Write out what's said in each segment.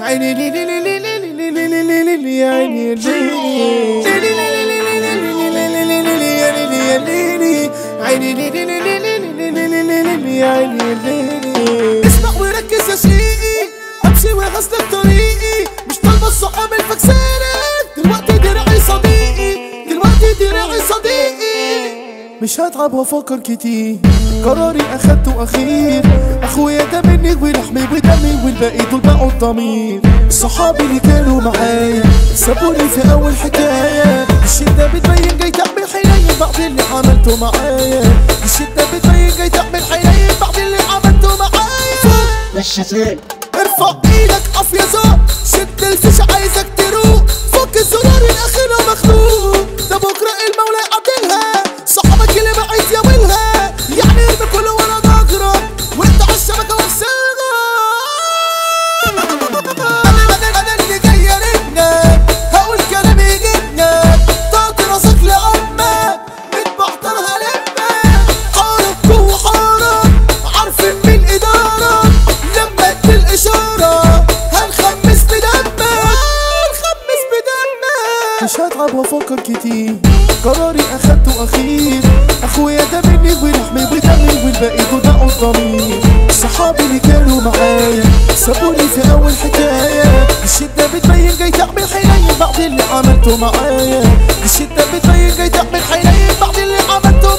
عيني لي لي لي لي لي لي لي لي لي لي يا عيني اسمع وركز يا شقيقي، امشي وغسلك طريقي، مش طالبه الصحاب الفكسانك، دلوقتي دراعي صديقي، دلوقتي دراعي صديقي. مش هتعب وافكر كتير، قراري اخدته اخير، اخويا ده مني ولحمي ودمي والباقي دول بقوا الضمير. صحابي اللي كانوا معايا سابوني في اول حكايه، الشده بتبين جاي تعمل حنين بعد اللي عملته معايا، الشده بتبين جاي تعمل حنين بعد اللي عملته معايا. ارفع ايدك قف يا زوق، شد الفيش عايزك تروق، فك الزرار الاخيره مخلوق، ده بكره المولى يعدلها، صحابك اللي بعيد يا ويلها، يعني ارمي كله ورا ظهرك وانت على الشبكه وخسرها. انا اللي جاي ارنك، هقول كلام يجيبنك، طاط راسك لامك بتبحترها لمك، حارب جوه حارب عارفين مين ادارك، لما ادي الاشاره هنخمس بدمك، هنخمس بدمك. مش هتعب وافكر كتير، قراري اخدته اخير، اخويا ده مني ولحمي ودمي والباقي دول بقوا الضمير. صحابي اللي كانوا معايا سابوني في اول حكايه، الشده بتبين جاي تعمل حنين بعد اللي عملته معايا، الشده بتبين جاي تعمل حنين بعد اللي عملته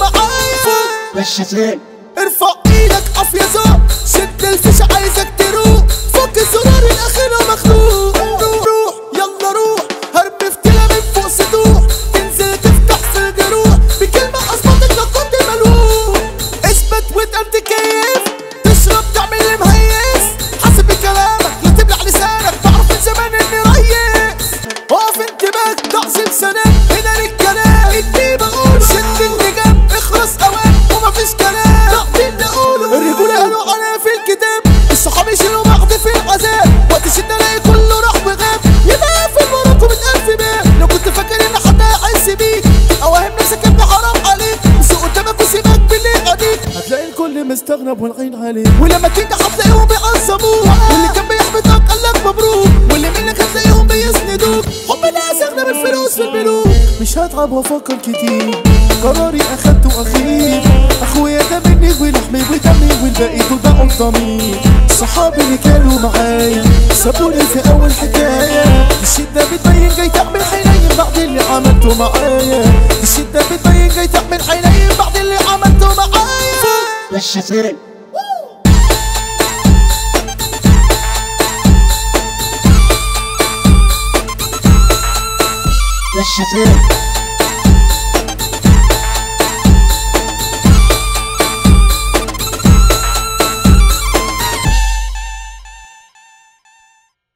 معايا. ارفع ايدك قف يا زوق، شد الفيش عايزك تروق، فك الزرار الاخيره مخلوق، روح يلا روح، هرمي فتيله من فوق سطوح، تنزل تفتح في الجروح، بكلمه اظبطك لو كنت ملوح، اثبت واتقل تكيف، تشرب تعمل اللي مهيس، حاسب بكلامك لا تبلع لسانك، تعرف من زمان اني ريس، اقف انتباهك ضعف لسانك، هنا للكلام اني بقول، شد اللجام اخلص اوام ومفيش كلام، الرجولة قالوا عليها في الكتاب، الصحاب يشيلوا بعض في العذاب، وقت الشدة الاقي كله راح وغاب، يبقى في وراكم 100,000 باب، لو كنت فاكر ان حد هيحس بيك، اوهم نفسك انت حرام عليك، سوق قدامك وسيبك باللي قديك، هتلاقي الكل مستغرب والعين عليك، ولما تنجح هتلاقيهم بيعظموك، واللي كان بيحبطك قالك مبروك، واللي منك هتلاقيهم بيسندوك، حب الناس اغنى من الفلوس في الملوك. مش هتعب وافكر كتير، قراري اخدته اخير، اخويا ده مني ولحمي ودمي والباقي دول بقوا الضمير. صحابي اللي كانوا معايا سابوني في اول حكايه، الشده بتبين جاي تعمل حنين بعد اللي عملته معايا، الشده بتبين جاي تعمل حنين بعد اللي عملته معايا. Let's